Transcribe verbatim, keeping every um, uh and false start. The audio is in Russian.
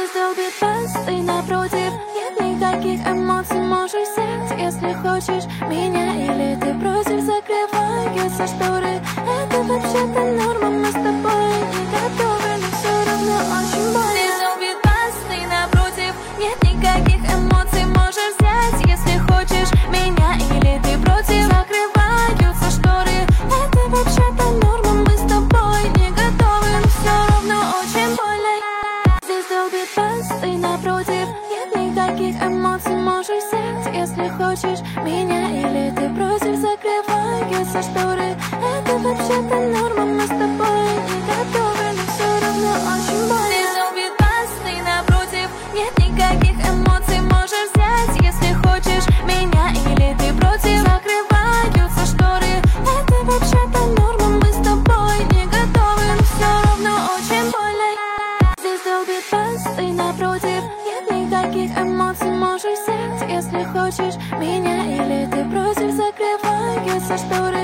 Здесь долбит бас, ты напротив. Нет никаких эмоций, можешь сесть, если хочешь меня. Или ты против, закрываются шторы. Это вообще-то норма, мы с тобой не готовы, но все равно очень больно. Здесь долбит бас, ты напротив. Нет никаких эмоций, можешь взять, если хочешь меня. Или ты против, закрываются шторы. Это вообще-то норма, мы с тобой не готовы, но все равно очень больно. Здесь долбит бас, ты напротив. Нет никаких эмоций, можешь взять, если хочешь меня. Или ты против, закрываются шторы. Это вообще-то норма, мы с тобой не готовы, но все равно очень больно. Здесь долбит бас, ты напротив. Нет никаких эмоций, можешь взять, если хочешь меня. Или ты против, закрываются шторы. Это вообще-то норма, мы с тобой не готовы, но все равно очень больно. Здесь долбит бас, ты напротив. Нет никаких эмоций, можешь взять, если хочешь меня. Или ты против, закрываются шторы.